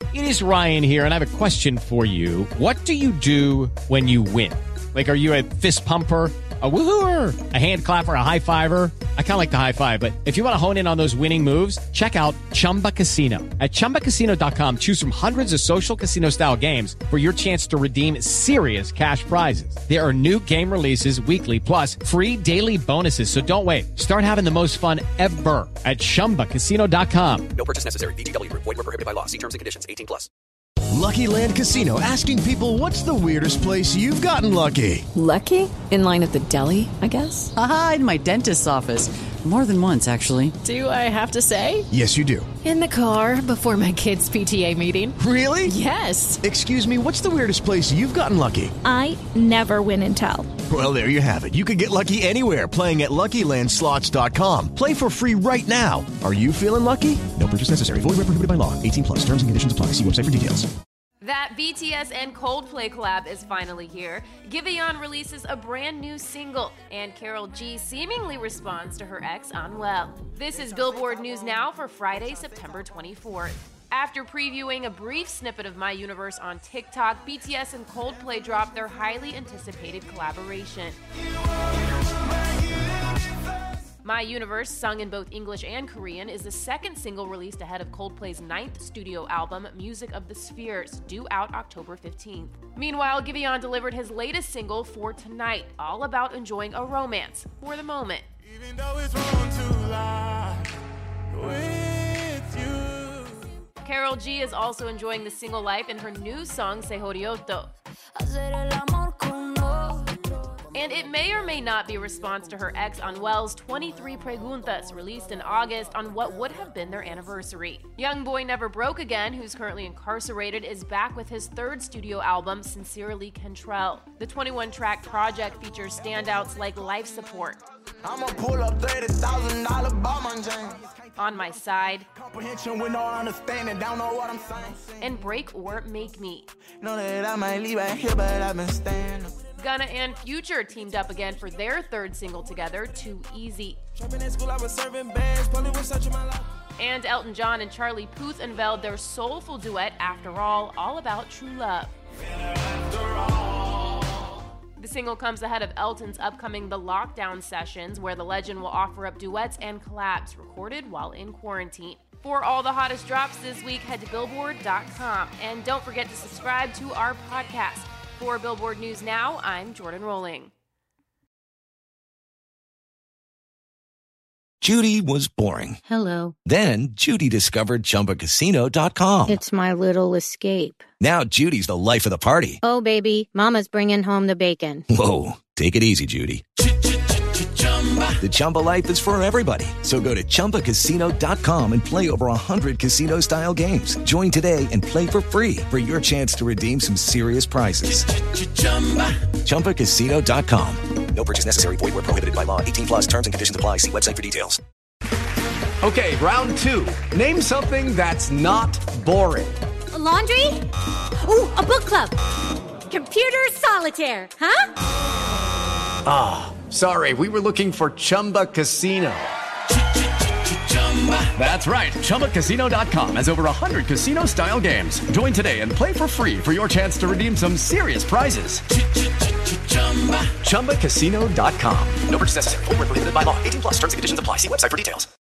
It is Ryan here, and I have a question for you. What do you do when you win? Like, are you a fist pumper, a woo-hooer, a hand clapper, a high fiver? I kind of like the high five, but if you want to hone in on those winning moves, check out Chumba Casino. At ChumbaCasino.com, choose from hundreds of social casino-style games for your chance to redeem serious cash prizes. There are new game releases weekly, plus free daily bonuses. So don't wait. Start having the most fun ever at ChumbaCasino.com. No purchase necessary. VGW Group. Void where prohibited by law. See terms and conditions. 18+. Lucky Land Casino, asking people, what's the weirdest place you've gotten lucky? Lucky? In line at the deli, I guess? Aha, in my dentist's office. More than once, actually. Do I have to say? Yes, you do. In the car before my kids' PTA meeting. Really? Yes. Excuse me, what's the weirdest place you've gotten lucky? I never win and tell. Well, there you have it. You can get lucky anywhere, playing at LuckyLandSlots.com. Play for free right now. Are you feeling lucky? No purchase necessary. Void where prohibited by law. 18+. Terms and conditions apply. See website for details. That BTS and Coldplay collab is finally here. Giveon releases a brand new single, and Karol G seemingly responds to her ex Anuel. This is Billboard News Now for Friday, September 24th. After previewing a brief snippet of My Universe on TikTok, BTS and Coldplay dropped their highly anticipated collaboration. My Universe, sung in both English and Korean, is the second single released ahead of Coldplay's 9th studio album, Music of the Spheres, due out October 15th. Meanwhile, Giveon delivered his latest single, For Tonight, all about enjoying a romance for the moment. Even though it's wrong to lie with you. Karol G is also enjoying the single life in her new song, Se Jodió. And it may or may not be a response to her ex Anuel's 23 Preguntas, released in August on what would have been their anniversary. Young Boy Never Broke Again, who's currently incarcerated, is back with his third studio album, Sincerely Kentrell. The 21-track project features standouts like Life Support, I'ma pull up $30,000 bomb on James. On My Side, Comprehension with no understanding, don't know what I'm saying. and Break or Make Me. Know that I might leave out here, but I've been standing. Gunna and Future teamed up again for their third single together, Too Easy. Trapping in school, I was serving bands, probably was searching my life. And Elton John and Charlie Puth unveiled their soulful duet, After all about true love. The single comes ahead of Elton's upcoming The Lockdown Sessions, where the legend will offer up duets and collabs recorded while in quarantine. For all the hottest drops this week, head to Billboard.com. And don't forget to subscribe to our podcast. For Billboard News Now, I'm Jordan Rolling. Judy was boring. Hello. Then Judy discovered ChumbaCasino.com. It's my little escape. Now Judy's the life of the party. Oh, baby, mama's bringing home the bacon. Whoa, take it easy, Judy. The Chumba life is for everybody. So go to ChumbaCasino.com and play over 100 casino-style games. Join today and play for free for your chance to redeem some serious prizes. ChumbaCasino.com. No purchase necessary. Void where prohibited by law. 18+. Terms and conditions apply. See website for details. Okay, round two. Name something that's not boring. A laundry? Ooh, a book club. Computer solitaire, huh? Ah, sorry. We were looking for Chumba Casino. That's right. ChumbaCasino.com has over 100 casino-style games. Join today and play for free for your chance to redeem some serious prizes. ChumbaCasino.com. No purchase necessary. Void where prohibited by law. 18+. Terms and conditions apply. See website for details.